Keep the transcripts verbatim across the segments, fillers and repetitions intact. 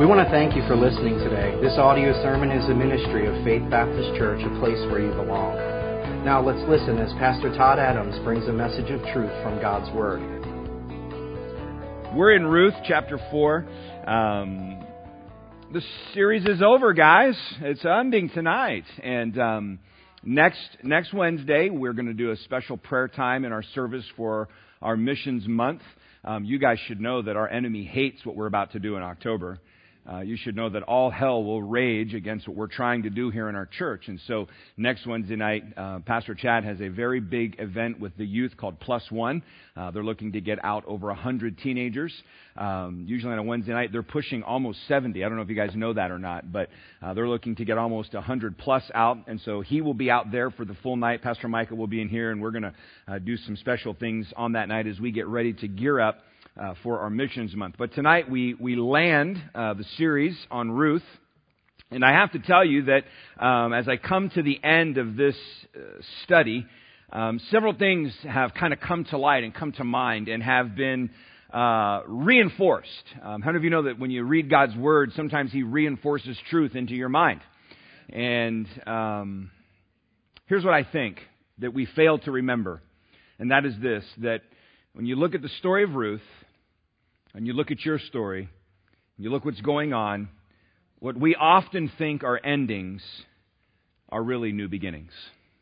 We want to thank you for listening today. This audio sermon is a ministry of Faith Baptist Church, a place where you belong. Now let's listen as Pastor Todd Adams brings a message of truth from God's Word. We're in Ruth chapter four. Um, the series is over, guys. It's ending tonight. And um, next next Wednesday, we're going to do a special prayer time in our service for our missions month. Um, you guys should know that our enemy hates what we're about to do in October. Uh, you should know that all hell will rage against what we're trying to do here in our church. And so next Wednesday night, uh, Pastor Chad has a very big event with the youth called Plus One. Uh, they're looking to get out over one hundred teenagers. Um, usually on a Wednesday night, they're pushing almost seventy. I don't know if you guys know that or not, but uh, they're looking to get almost one hundred plus out. And so he will be out there for the full night. Pastor Micah will be in here, and we're going to uh, do some special things on that night as we get ready to gear up Uh, for our missions month. But tonight we, we land uh, the series on Ruth. And I have to tell you that um, as I come to the end of this uh, study, um, several things have kind of come to light and come to mind and have been uh, reinforced. Um, how many of you know that when you read God's Word, sometimes He reinforces truth into your mind? And um, here's what I think that we fail to remember. And that is this, that when you look at the story of Ruth, and you look at your story, and you look what's going on, what we often think are endings are really new beginnings.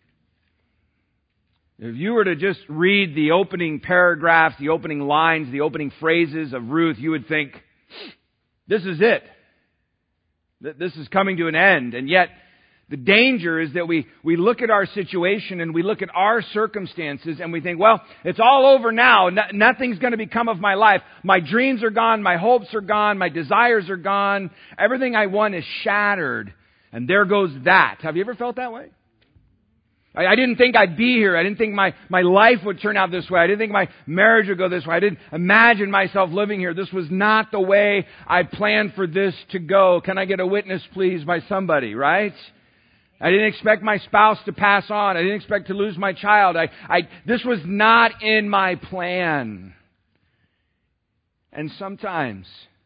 If you were to just read the opening paragraphs, the opening lines, the opening phrases of Ruth, you would think, this is it. This is coming to an end. And yet, the danger is that we, we look at our situation and we look at our circumstances and we think, well, it's all over now. No, nothing's going to become of my life. My dreams are gone. My hopes are gone. My desires are gone. Everything I want is shattered. And there goes that. Have you ever felt that way? I, I didn't think I'd be here. I didn't think my, my life would turn out this way. I didn't think my marriage would go this way. I didn't imagine myself living here. This was not the way I planned for this to go. Can I get a witness, please, by somebody, right? I didn't expect my spouse to pass on. I didn't expect to lose my child. I, I, this was not in my plan. And sometimes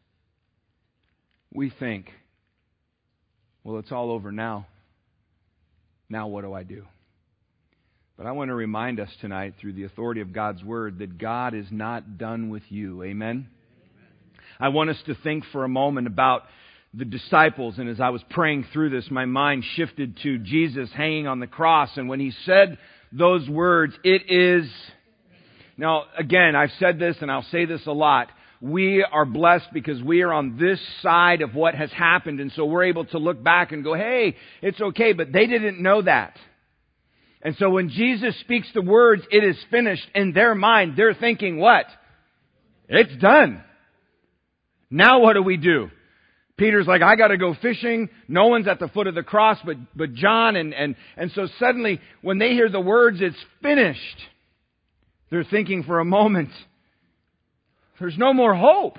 we think, well, it's all over now. Now what do I do? But I want to remind us tonight through the authority of God's Word that God is not done with you. Amen? Amen. I want us to think for a moment about the disciples, and as I was praying through this, my mind shifted to Jesus hanging on the cross, and when He said those words, it is... Now, again, I've said this, and I'll say this a lot. We are blessed because we are on this side of what has happened, and so we're able to look back and go, hey, it's okay, but they didn't know that. And so when Jesus speaks the words, it is finished, in their mind, they're thinking, what? It's done. Now what do we do? Peter's like, I got to go fishing. No one's at the foot of the cross but, but John. And, and, and so suddenly, when they hear the words, it's finished, they're thinking for a moment, there's no more hope.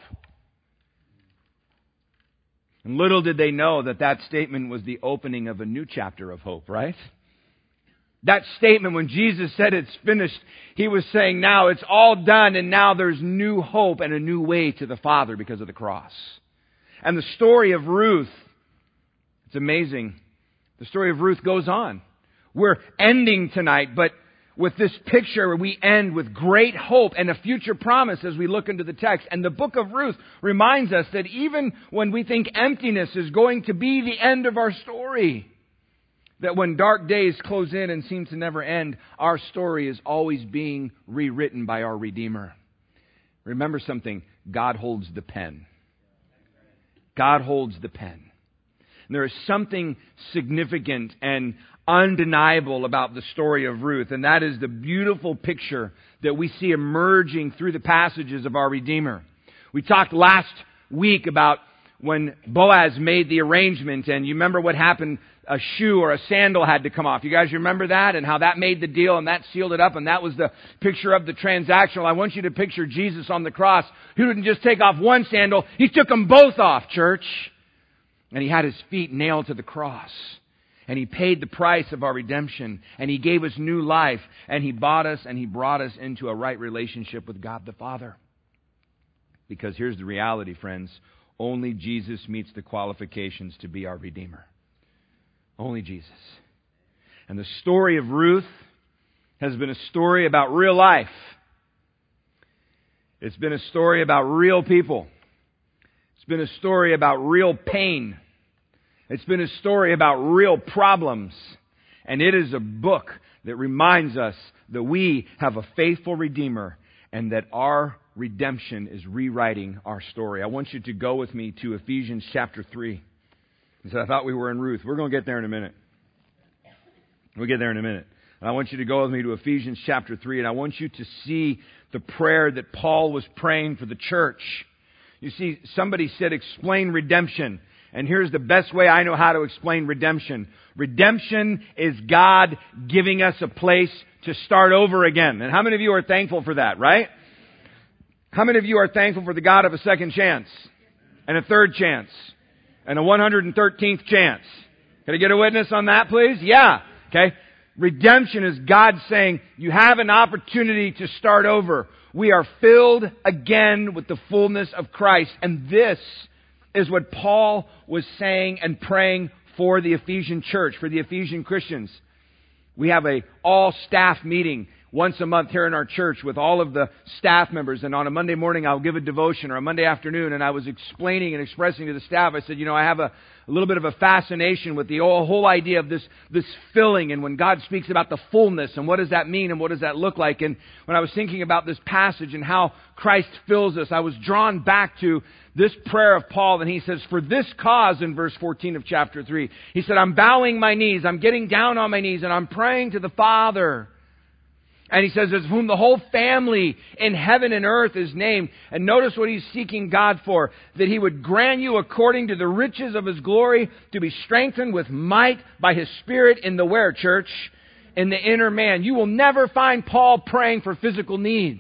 And little did they know that that statement was the opening of a new chapter of hope, right? That statement, when Jesus said it's finished, He was saying now it's all done and now there's new hope and a new way to the Father because of the cross. And the story of Ruth, it's amazing. The story of Ruth goes on. We're ending tonight, but with this picture, we end with great hope and a future promise as we look into the text. And the book of Ruth reminds us that even when we think emptiness is going to be the end of our story, that when dark days close in and seem to never end, our story is always being rewritten by our Redeemer. Remember something, God holds the pen. God holds the pen. And there is something significant and undeniable about the story of Ruth, and that is the beautiful picture that we see emerging through the passages of our Redeemer. We talked last week about when Boaz made the arrangement, and you remember what happened, a shoe or a sandal had to come off. You guys remember that, and how that made the deal, and that sealed it up, and that was the picture of the transaction. Well, I want you to picture Jesus on the cross, who didn't just take off one sandal, He took them both off, church. And He had His feet nailed to the cross. And He paid the price of our redemption, and He gave us new life, and He bought us, and He brought us into a right relationship with God the Father. Because here's the reality, friends. Only Jesus meets the qualifications to be our Redeemer. Only Jesus. And the story of Ruth has been a story about real life. It's been a story about real people. It's been a story about real pain. It's been a story about real problems. And it is a book that reminds us that we have a faithful Redeemer and that our redemption is rewriting our story. I want you to go with me to Ephesians chapter three. So I thought we were in Ruth. We're going to get there in a minute. We'll get there in a minute. And I want you to go with me to Ephesians chapter three, and I want you to see the prayer that Paul was praying for the church. You see, somebody said, explain redemption. And here's the best way I know how to explain redemption. Redemption is God giving us a place to start over again. And how many of you are thankful for that, right? How many of you are thankful for the God of a second chance? And a third chance? And a one hundred thirteenth chance? Can I get a witness on that, please? Yeah. Okay. Redemption is God saying, you have an opportunity to start over. We are filled again with the fullness of Christ. And this is what Paul was saying and praying for the Ephesian church, for the Ephesian Christians. We have a all-staff meeting once a month here in our church with all of the staff members. And on a Monday morning, I'll give a devotion, or a Monday afternoon, and I was explaining and expressing to the staff, I said, you know, I have a, a little bit of a fascination with the whole, whole idea of this, this filling, and when God speaks about the fullness, and what does that mean, and what does that look like? And when I was thinking about this passage and how Christ fills us, I was drawn back to this prayer of Paul, and he says, for this cause, in verse fourteen of chapter three, he said, I'm bowing my knees, I'm getting down on my knees, and I'm praying to the Father. And he says, of whom the whole family in heaven and earth is named. And notice what he's seeking God for. That he would grant you according to the riches of his glory to be strengthened with might by his Spirit in the where, church? In the inner man. You will never find Paul praying for physical needs.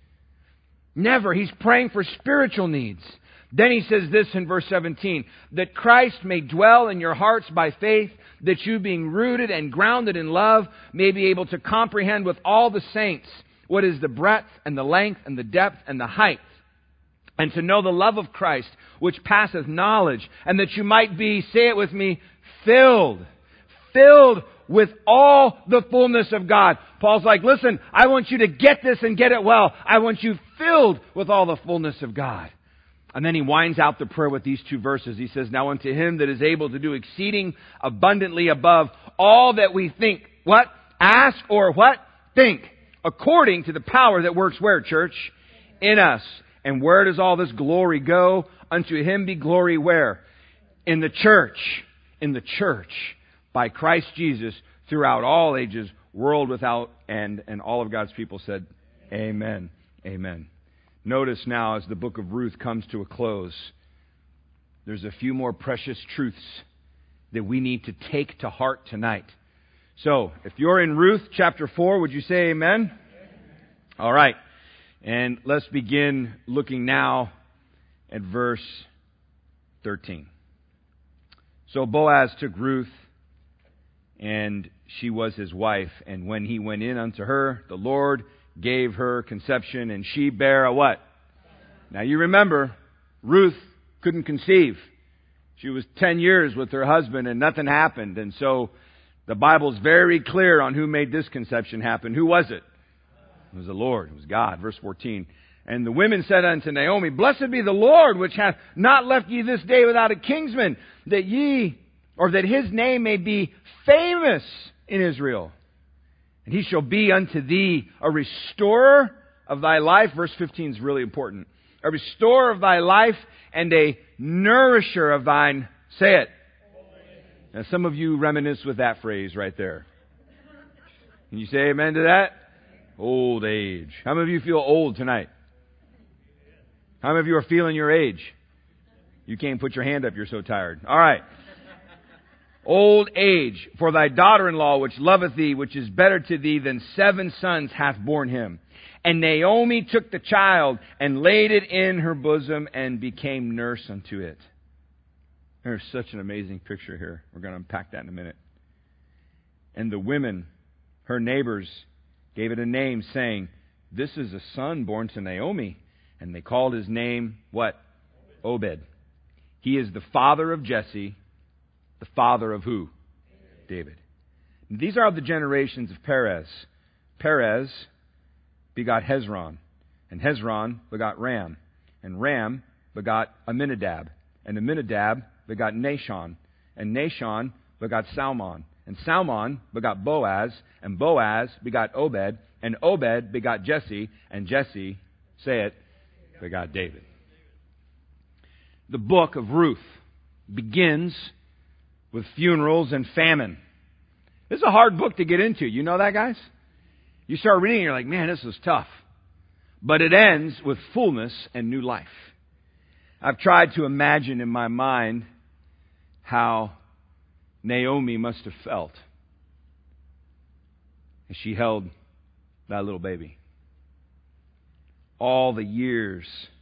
Never. He's praying for spiritual needs. Then he says this in verse seventeen, that Christ may dwell in your hearts by faith, that you being rooted and grounded in love may be able to comprehend with all the saints what is the breadth and the length and the depth and the height, and to know the love of Christ, which passeth knowledge, and that you might be, say it with me, filled, filled with all the fullness of God. Paul's like, listen, I want you to get this and get it well. I want you filled with all the fullness of God. And then he winds out the prayer with these two verses. He says, now unto him that is able to do exceeding abundantly above all that we think, what? Ask or what? Think. According to the power that works where, church? In us. And where does all this glory go? Unto him be glory where? In the church. In the church. By Christ Jesus throughout all ages, world without end. And all of God's people said, amen. Amen. Notice now, as the book of Ruth comes to a close, there's a few more precious truths that we need to take to heart tonight. So, if you're in Ruth chapter four, would you say amen? Amen. All right. And let's begin looking now at verse thirteen. So Boaz took Ruth, and she was his wife. And when he went in unto her, the Lord gave her conception, and she bare a what? Now you remember, Ruth couldn't conceive. She was ten years with her husband and nothing happened. And so the Bible's very clear on who made this conception happen. Who was it? It was the Lord. It was God. Verse fourteen. And the women said unto Naomi, blessed be the Lord, which hath not left ye this day without a kinsman, that ye, or that his name may be famous in Israel. And he shall be unto thee a restorer of thy life. Verse fifteen is really important. A restorer of thy life and a nourisher of thine, say it. Now some of you reminisce with that phrase right there. Can you say amen to that? Old age. How many of you feel old tonight? How many of you are feeling your age? You can't put your hand up, you're so tired. All right. Old age, for thy daughter-in-law, which loveth thee, which is better to thee than seven sons, hath borne him. And Naomi took the child, and laid it in her bosom, and became nurse unto it. There's such an amazing picture here. We're going to unpack that in a minute. And the women, her neighbors, gave it a name, saying, this is a son born to Naomi. And they called his name, what? Obed. He is the father of Jesse, the father of who? David. These are the generations of Perez. Perez begot Hezron, and Hezron begot Ram, and Ram begot Aminadab, and Aminadab begot Nahshon, and Nahshon begot Salmon, and Salmon begot Boaz, and Boaz begot Obed, and Obed begot Jesse, and Jesse, say it, begot David. The book of Ruth begins with funerals and famine. This is a hard book to get into. You know that, guys? You start reading and you're like, man, this is tough. But it ends with fullness and new life. I've tried to imagine in my mind how Naomi must have felt as she held that little baby. All the years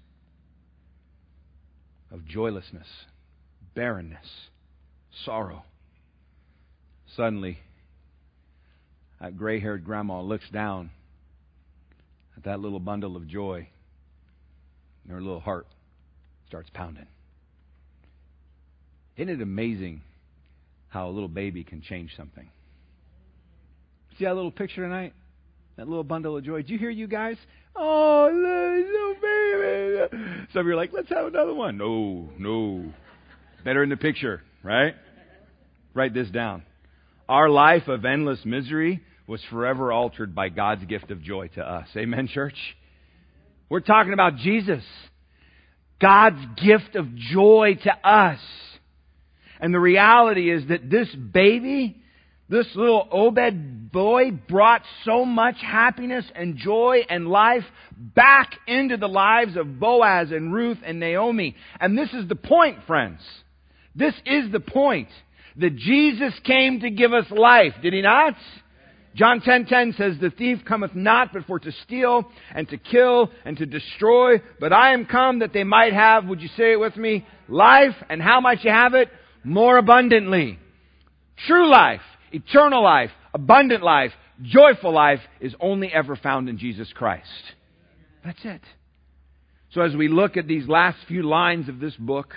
of joylessness, barrenness, sorrow. Suddenly, that gray-haired grandma looks down at that little bundle of joy, and her little heart starts pounding. Isn't it amazing how a little baby can change something? See that little picture tonight? That little bundle of joy. Did you hear you guys? Oh, little baby. Some of you are like, let's have another one. No, no. Better in the picture, right? Write this down. Our life of endless misery was forever altered by God's gift of joy to us. Amen, church? We're talking about Jesus. God's gift of joy to us. And the reality is that this baby, this little Obed boy, brought so much happiness and joy and life back into the lives of Boaz and Ruth and Naomi. And this is the point, friends. This is the point. That Jesus came to give us life. Did He not? John ten ten says, the thief cometh not but for to steal and to kill and to destroy. But I am come that they might have, would you say it with me? Life. And how might you have it? More abundantly. True life, eternal life, abundant life, joyful life is only ever found in Jesus Christ. That's it. So as we look at these last few lines of this book,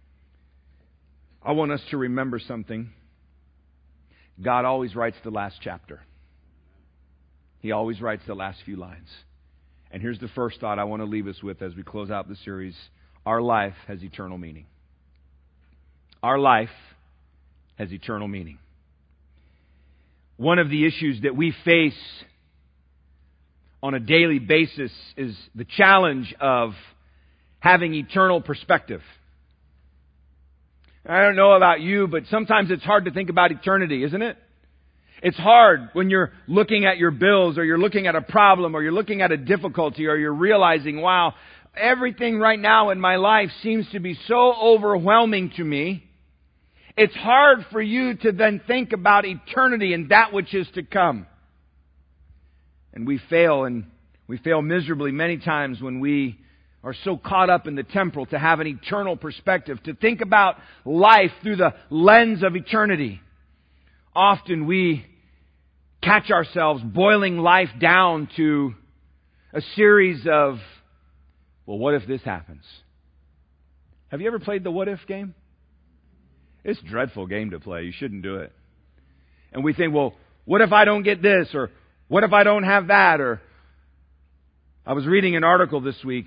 I want us to remember something. God always writes the last chapter. He always writes the last few lines. And here's the first thought I want to leave us with as we close out the series. Our life has eternal meaning. Our life has eternal meaning. One of the issues that we face on a daily basis is the challenge of having eternal perspective. I don't know about you, but sometimes it's hard to think about eternity, isn't it? It's hard when you're looking at your bills, or you're looking at a problem, or you're looking at a difficulty, or you're realizing, wow, everything right now in my life seems to be so overwhelming to me. It's hard for you to then think about eternity and that which is to come. And we fail, and we fail miserably many times when we are so caught up in the temporal to have an eternal perspective, to think about life through the lens of eternity. Often we catch ourselves boiling life down to a series of, well, what if this happens? Have you ever played the what if game? It's a dreadful game to play. You shouldn't do it. And we think, well, what if I don't get this? Or what if I don't have that? Or I was reading an article this week,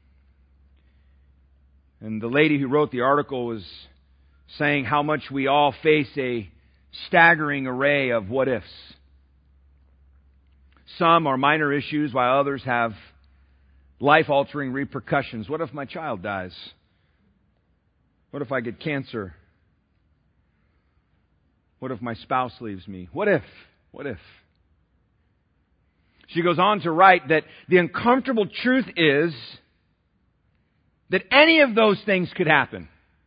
and the lady who wrote the article was saying how much we all face a staggering array of what ifs. Some are minor issues, while others have life-altering repercussions. What if my child dies? What if I get cancer? What if my spouse leaves me? What if? What if? She goes on to write that the uncomfortable truth is that any of those things could happen.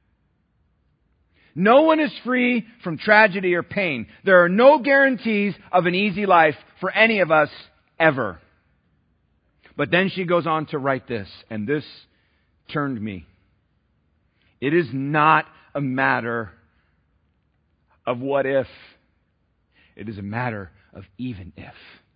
No one is free from tragedy or pain. There are no guarantees of an easy life for any of us ever. But then she goes on to write this, and this turned me. It is not a matter of what if. It is a matter of even if.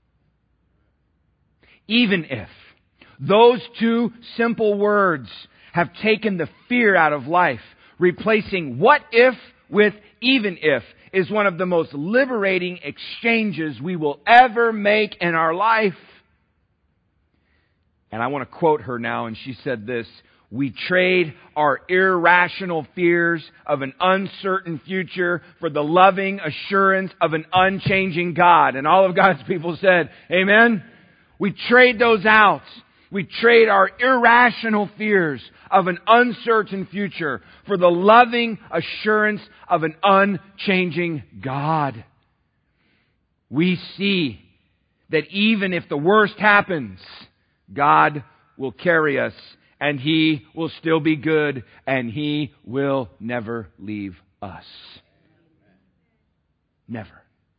Even if. Those two simple words have taken the fear out of life, replacing what if with even if is one of the most liberating exchanges we will ever make in our life. And I want to quote her now, and she said this: "We trade our irrational fears of an uncertain future for the loving assurance of an unchanging God." And all of God's people said, amen? We trade those out. We trade our irrational fears of an uncertain future for the loving assurance of an unchanging God. We see that even if the worst happens, God will carry us, and He will still be good, and He will never leave us. Never.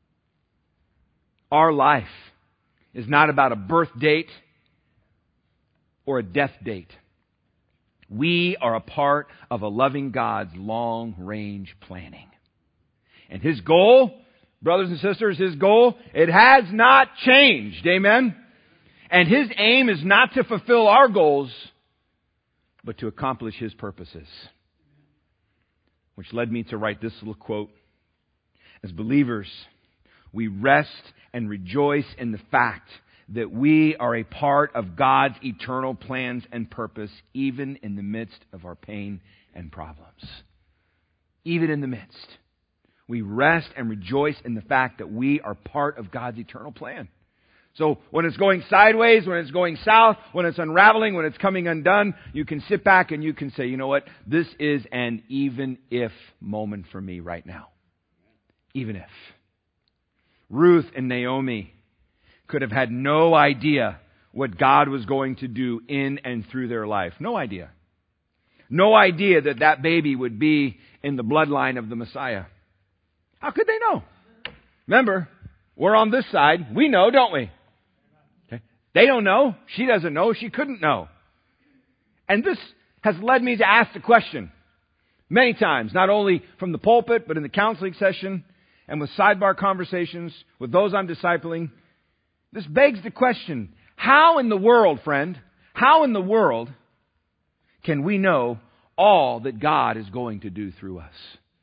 Our life is not about a birth date or a death date. We are a part of a loving God's long-range planning. And His goal, brothers and sisters, His goal, it has not changed. Amen? And His aim is not to fulfill our goals, but to accomplish His purposes. Which led me to write this little quote. As believers, we rest and rejoice in the fact that we are a part of God's eternal plans and purpose, even in the midst of our pain and problems. Even in the midst. We rest and rejoice in the fact that we are part of God's eternal plan. So when it's going sideways, when it's going south, when it's unraveling, when it's coming undone, you can sit back and you can say, you know what? This is an even if moment for me right now. Even if. Ruth and Naomi could have had no idea what God was going to do in and through their life. No idea. No idea that that baby would be in the bloodline of the Messiah. How could they know? Remember, we're on this side. We know, don't we? Okay. They don't know. She doesn't know. She couldn't know. And this has led me to ask the question many times, not only from the pulpit, but in the counseling session and with sidebar conversations with those I'm discipling. This begs the question, how in the world, friend, how in the world can we know all that God is going to do through us?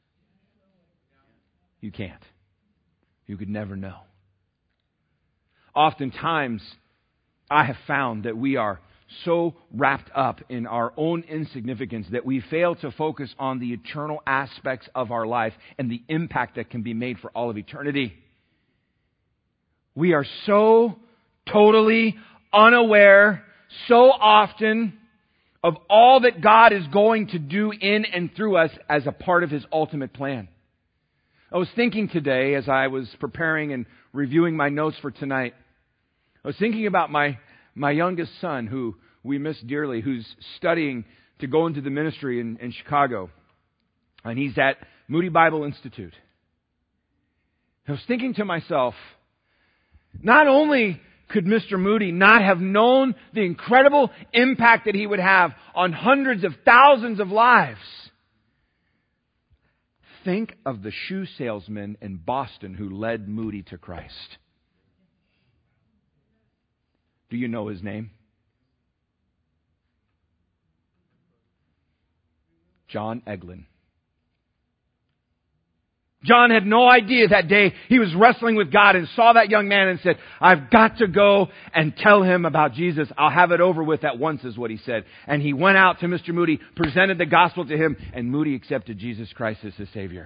You can't. You could never know. Oftentimes, I have found that we are so wrapped up in our own insignificance that we fail to focus on the eternal aspects of our life and the impact that can be made for all of eternity. We are so totally unaware so often of all that God is going to do in and through us as a part of His ultimate plan. I was thinking today as I was preparing and reviewing my notes for tonight, I was thinking about my, my youngest son who we miss dearly, who's studying to go into the ministry in, in Chicago. And he's at Moody Bible Institute. I was thinking to myself, not only could Mister Moody not have known the incredible impact that he would have on hundreds of thousands of lives. Think of the shoe salesman in Boston who led Moody to Christ. Do you know his name? John Eglin. John had no idea that day he was wrestling with God and saw that young man and said, I've got to go and tell him about Jesus. I'll have it over with at once, is what he said. And he went out to Mister Moody, presented the gospel to him, and Moody accepted Jesus Christ as his Savior.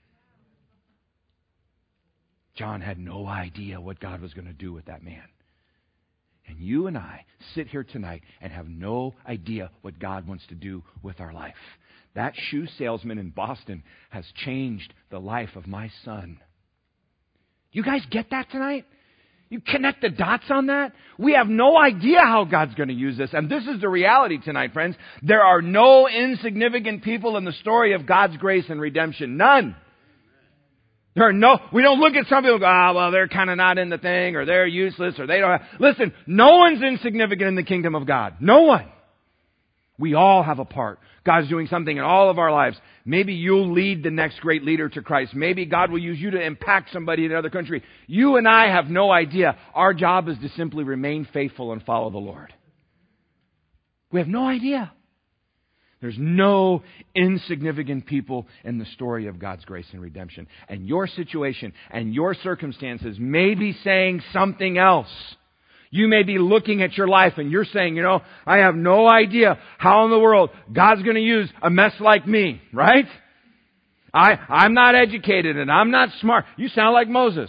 John had no idea what God was going to do with that man. And you and I sit here tonight and have no idea what God wants to do with our life. That shoe salesman in Boston has changed the life of my son. You guys get that tonight? You connect the dots on that? We have no idea how God's going to use this. And this is the reality tonight, friends. There are no insignificant people in the story of God's grace and redemption. None. There are no, we don't look at some people and go, ah, oh, well, they're kind of not in the thing, or they're useless, or they don't have. Listen, no one's insignificant in the kingdom of God. No one. We all have a part. God's doing something in all of our lives. Maybe you'll lead the next great leader to Christ. Maybe God will use you to impact somebody in another country. You and I have no idea. Our job is to simply remain faithful and follow the Lord. We have no idea. There's no insignificant people in the story of God's grace and redemption. And your situation and your circumstances may be saying something else. You may be looking at your life and you're saying, you know, I have no idea how in the world God's going to use a mess like me, right? I, I'm not educated and I'm not smart. You sound like Moses.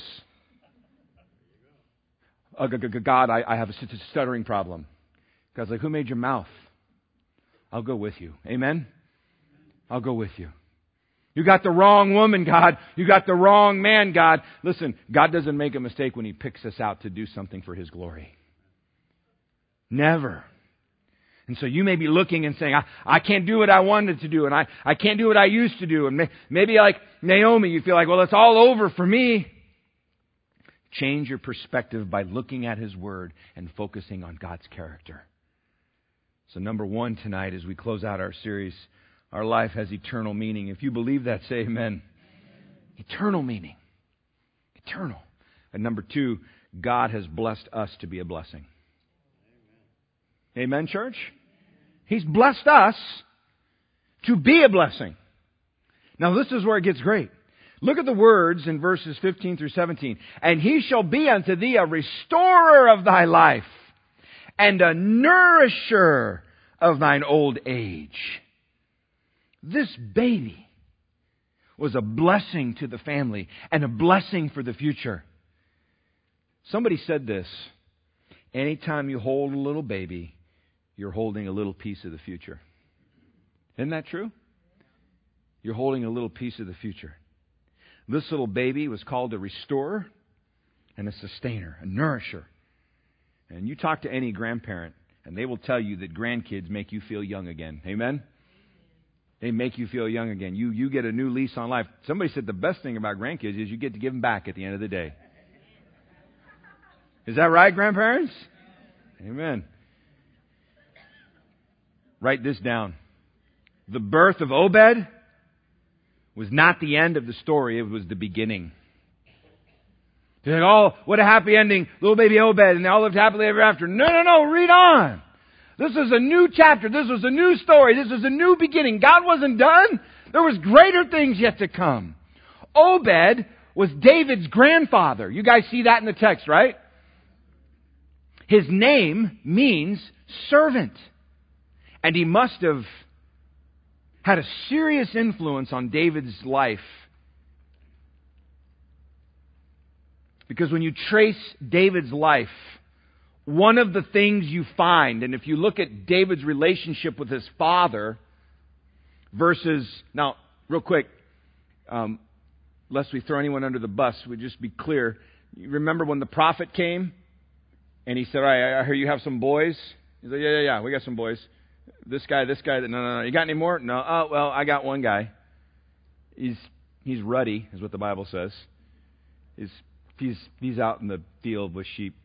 Uh, God, I, I have a stuttering problem. God's like, who made your mouth? I'll go with you. Amen? I'll go with you. You got the wrong woman, God. You got the wrong man, God. Listen, God doesn't make a mistake when He picks us out to do something for His glory. Never. And so you may be looking and saying, I, I can't do what I wanted to do, and I, I can't do what I used to do. And may, maybe like Naomi, you feel like, well, it's all over for me. Change your perspective by looking at His Word and focusing on God's character. So number one tonight, as we close out our series, our life has eternal meaning. If you believe that, say amen. Eternal meaning. Eternal. And number two, God has blessed us to be a blessing. Amen, church? He's blessed us to be a blessing. Now this is where it gets great. Look at the words in verses fifteen through seventeen. And He shall be unto thee a restorer of thy life, and a nourisher of thine old age. This baby was a blessing to the family and a blessing for the future. Somebody said this, anytime you hold a little baby, you're holding a little piece of the future. Isn't that true? You're holding a little piece of the future. This little baby was called a restorer and a sustainer, a nourisher. And you talk to any grandparent, and they will tell you that grandkids make you feel young again. Amen? They make you feel young again. You you get a new lease on life. Somebody said the best thing about grandkids is you get to give them back at the end of the day. Is that right, grandparents? Amen. Write this down. The birth of Obed was not the end of the story. It was the beginning. They're like, oh, what a happy ending. Little baby Obed, and they all lived happily ever after. No, no, no, read on. This is a new chapter. This was a new story. This was a new beginning. God wasn't done. There was greater things yet to come. Obed was David's grandfather. You guys see that in the text, right? His name means servant. And he must have had a serious influence on David's life. Because when you trace David's life, one of the things you find, and if you look at David's relationship with his father versus, now, real quick, um, lest we throw anyone under the bus, we just be clear. You remember when the prophet came and he said, all right, I hear you have some boys. He's like, yeah, yeah, yeah, we got some boys. This guy, this guy, no, no, no. You got any more? No. Oh, well, I got one guy. He's he's ruddy, is what the Bible says. He's he's he's out in the field with sheep.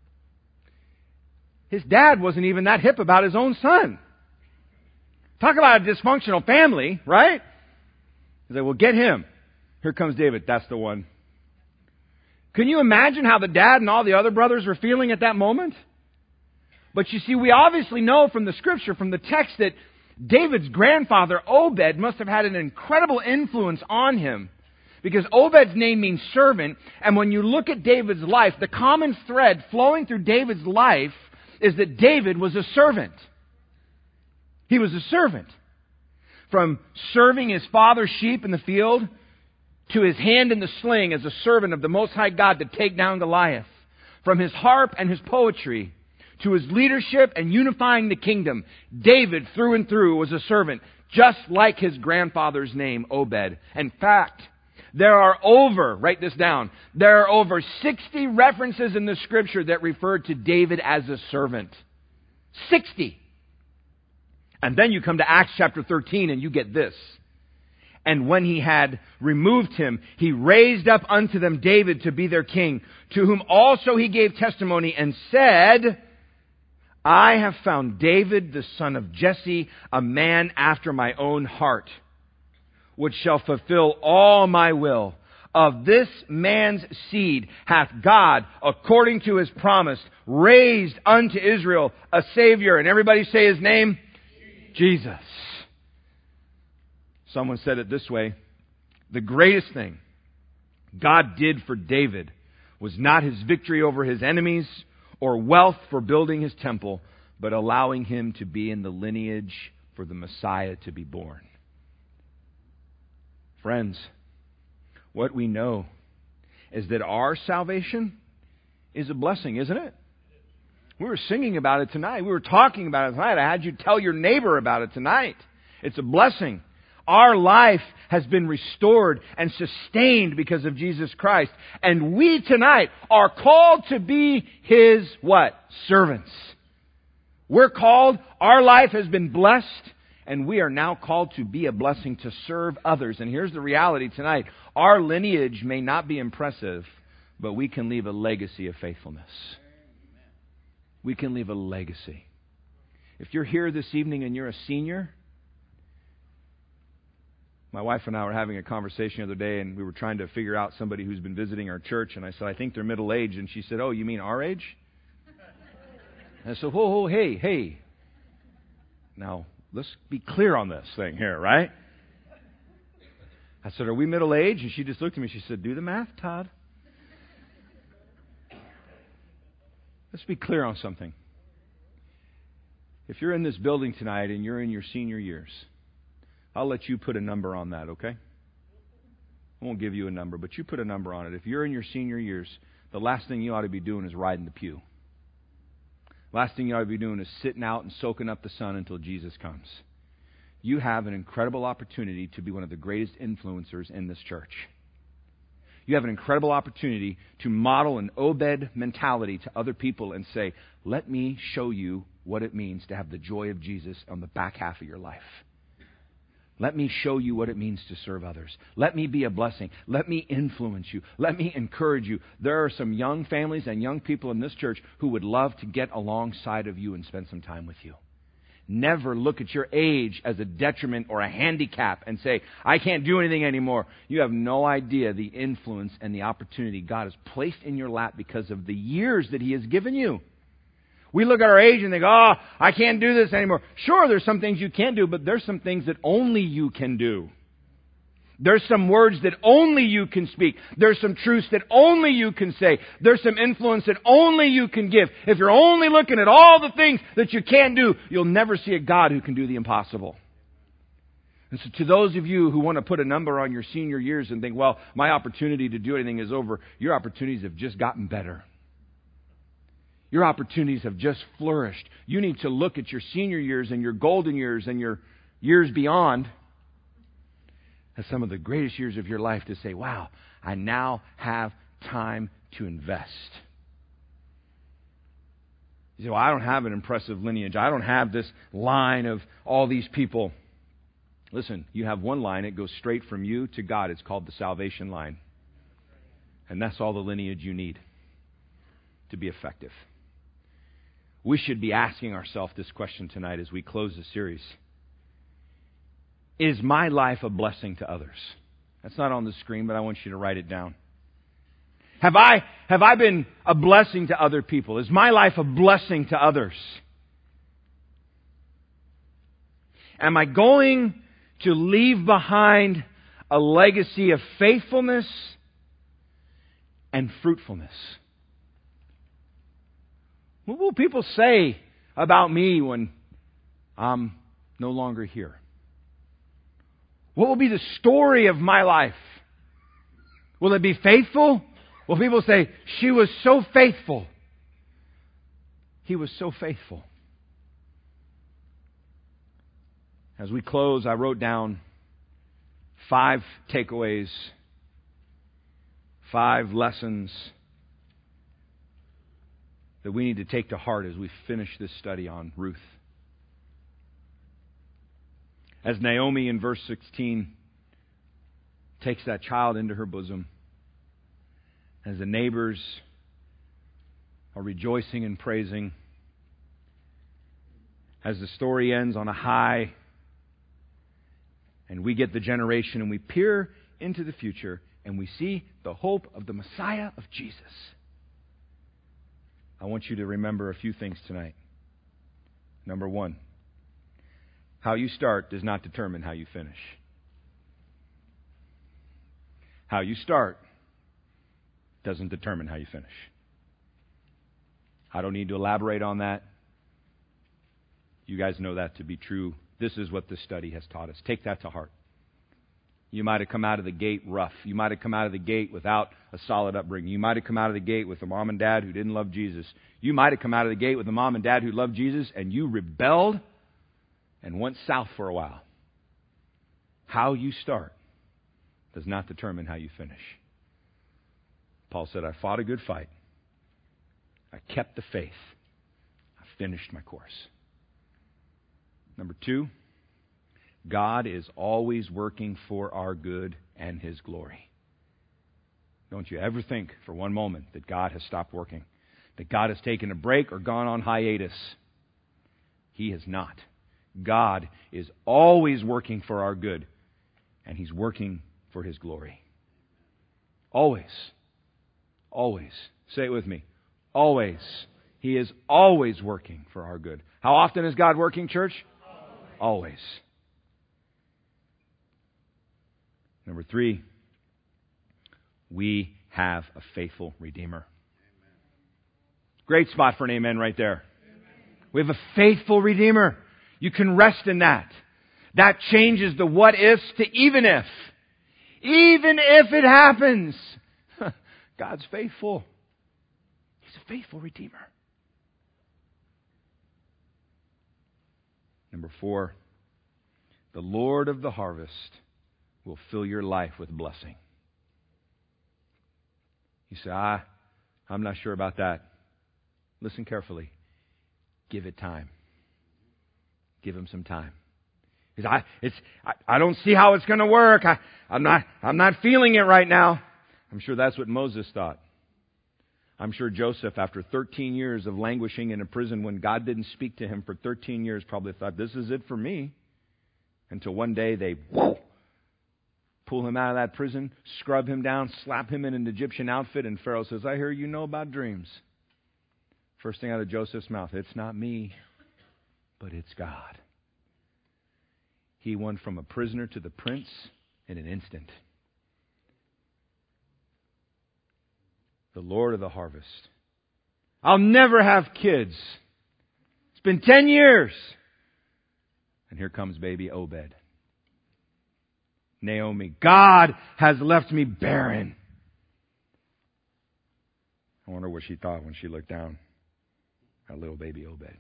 His dad wasn't even that hip about his own son. Talk about a dysfunctional family, right? He's like, well, get him. Here comes David. That's the one. Can you imagine how the dad and all the other brothers were feeling at that moment? But you see, we obviously know from the Scripture, from the text, that David's grandfather, Obed, must have had an incredible influence on him. Because Obed's name means servant, and when you look at David's life, the common thread flowing through David's life is that David was a servant. He was a servant. From serving his father's sheep in the field to his hand in the sling as a servant of the Most High God to take down Goliath. From his harp and his poetry to his leadership and unifying the kingdom, David through and through was a servant, just like his grandfather's name, Obed. In fact, there are over, write this down, there are over sixty references in the Scripture that refer to David as a servant. sixty. And then you come to Acts chapter thirteen and you get this. And when he had removed him, he raised up unto them David to be their king, to whom also he gave testimony and said, I have found David the son of Jesse, a man after my own heart, which shall fulfill all my will. Of this man's seed hath God, according to his promise, raised unto Israel a Savior. And everybody say his name? Jesus. Someone said it this way: the greatest thing God did for David was not his victory over his enemies or wealth for building his temple, but allowing him to be in the lineage for the Messiah to be born. Friends, what we know is that our salvation is a blessing, isn't it? We were singing about it tonight. We were talking about it tonight. I had you tell your neighbor about it tonight. It's a blessing. Our life has been restored and sustained because of Jesus Christ. And we tonight are called to be His what? Servants. We're called, our life has been blessed, and we are now called to be a blessing to serve others. And here's the reality tonight. Our lineage may not be impressive, but we can leave a legacy of faithfulness. We can leave a legacy. If you're here this evening and you're a senior, my wife and I were having a conversation the other day, and we were trying to figure out somebody who's been visiting our church. And I said, I think they're middle-aged. And she said, oh, you mean our age? And I said, whoa, whoa, hey, hey. Now, let's be clear on this thing here, right? I said, are we middle-aged? And she just looked at me. She said, do the math, Todd. Let's be clear on something. If you're in this building tonight and you're in your senior years, I'll let you put a number on that, okay? I won't give you a number, but you put a number on it. If you're in your senior years, the last thing you ought to be doing is riding the pew. Last thing you ought to be doing is sitting out and soaking up the sun until Jesus comes. You have an incredible opportunity to be one of the greatest influencers in this church. You have an incredible opportunity to model an Obed mentality to other people and say, let me show you what it means to have the joy of Jesus on the back half of your life. Let me show you what it means to serve others. Let me be a blessing. Let me influence you. Let me encourage you. There are some young families and young people in this church who would love to get alongside of you and spend some time with you. Never look at your age as a detriment or a handicap and say, I can't do anything anymore. You have no idea the influence and the opportunity God has placed in your lap because of the years that He has given you. We look at our age and think, oh, I can't do this anymore. Sure, there's some things you can do, but there's some things that only you can do. There's some words that only you can speak. There's some truths that only you can say. There's some influence that only you can give. If you're only looking at all the things that you can't do, you'll never see a God who can do the impossible. And so to those of you who want to put a number on your senior years and think, well, my opportunity to do anything is over, your opportunities have just gotten better. Your opportunities have just flourished. You need to look at your senior years and your golden years and your years beyond as some of the greatest years of your life to say, wow, I now have time to invest. You say, well, I don't have an impressive lineage. I don't have this line of all these people. Listen, you have one line. It goes straight from you to God. It's called the salvation line. And that's all the lineage you need to be effective. We should be asking ourselves this question tonight as we close the series. Is my life a blessing to others? That's not on the screen, but I want you to write it down. Have I, have I been a blessing to other people? Is my life a blessing to others? Am I going to leave behind a legacy of faithfulness and fruitfulness? What will people say about me when I'm no longer here? What will be the story of my life? Will it be faithful? Will people say, she was so faithful? He was so faithful. As we close, I wrote down five takeaways, five lessons that we need to take to heart as we finish this study on Ruth. As Naomi in verse sixteen takes that child into her bosom, as the neighbors are rejoicing and praising, as the story ends on a high, and we get the generation and we peer into the future and we see the hope of the Messiah of Jesus. I want you to remember a few things tonight. Number one, how you start does not determine how you finish. How you start doesn't determine how you finish. I don't need to elaborate on that. You guys know that to be true. This is what this study has taught us. Take that to heart. You might have come out of the gate rough. You might have come out of the gate without a solid upbringing. You might have come out of the gate with a mom and dad who didn't love Jesus. You might have come out of the gate with a mom and dad who loved Jesus, and you rebelled and went south for a while. How you start does not determine how you finish. Paul said, I fought a good fight. I kept the faith. I finished my course. Number two, God is always working for our good and His glory. Don't you ever think for one moment that God has stopped working, that God has taken a break or gone on hiatus. He has not. God is always working for our good, and He's working for His glory. Always. Always. Say it with me. Always. He is always working for our good. How often is God working, church? Always. Always. Number three, we have a faithful Redeemer. Great spot for an amen right there. We have a faithful Redeemer. You can rest in that. That changes the what ifs to even if. Even if it happens. God's faithful. He's a faithful Redeemer. Number four, the Lord of the harvest will fill your life with blessing. You say, ah, I'm not sure about that. Listen carefully. Give it time. Give Him some time. Because I, it's, I, I don't see how it's going to work. I, I'm not, I'm not feeling it right now. I'm sure that's what Moses thought. I'm sure Joseph, after thirteen years of languishing in a prison when God didn't speak to him for thirteen years, probably thought, this is it for me. Until one day they whoa, pull him out of that prison, scrub him down, slap him in an Egyptian outfit, and Pharaoh says, I hear you know about dreams. First thing out of Joseph's mouth, it's not me, but it's God. He went from a prisoner to the prince in an instant. The Lord of the harvest. I'll never have kids. It's been ten years. And here comes baby Obed. Naomi, God has left me barren. I wonder what she thought when she looked down at little baby Obed.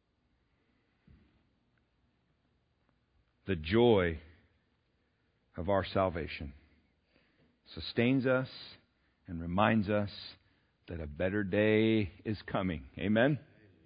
The joy of our salvation sustains us and reminds us that a better day is coming. Amen?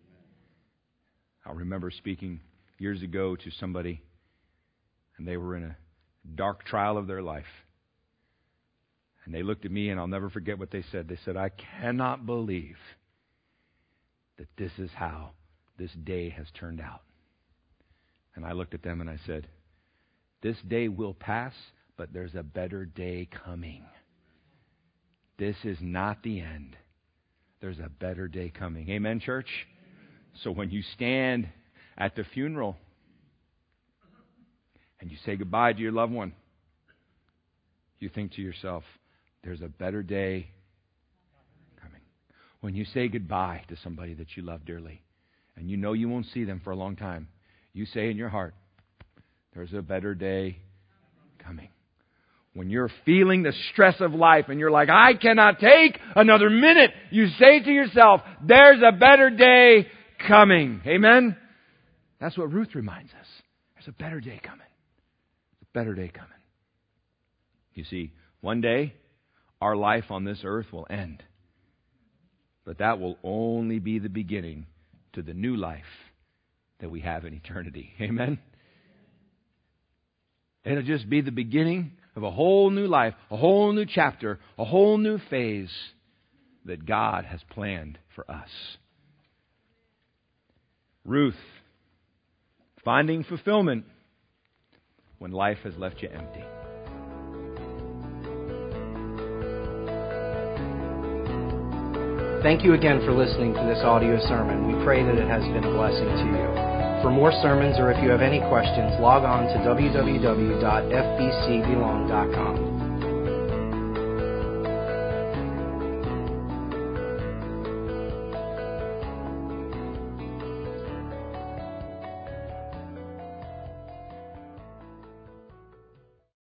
I remember speaking years ago to somebody, and they were in a dark trial of their life. And they looked at me, and I'll never forget what they said. They said, I cannot believe that this is how this day has turned out. And I looked at them and I said, this day will pass, but there's a better day coming. This is not the end. There's a better day coming. Amen, church? So when you stand at the funeral and you say goodbye to your loved one, you think to yourself, there's a better day coming. When you say goodbye to somebody that you love dearly and you know you won't see them for a long time, you say in your heart, there's a better day coming. When you're feeling the stress of life and you're like, I cannot take another minute, you say to yourself, there's a better day coming. Amen? That's what Ruth reminds us. There's a better day coming. A better day coming. You see, one day, our life on this earth will end. But that will only be the beginning to the new life that we have in eternity. Amen? It'll just be the beginning of a whole new life, a whole new chapter, a whole new phase that God has planned for us. Ruth, finding fulfillment when life has left you empty. Thank you again for listening to this audio sermon. We pray that it has been a blessing to you. For more sermons, or if you have any questions, log on to w w w dot f b c belong dot com.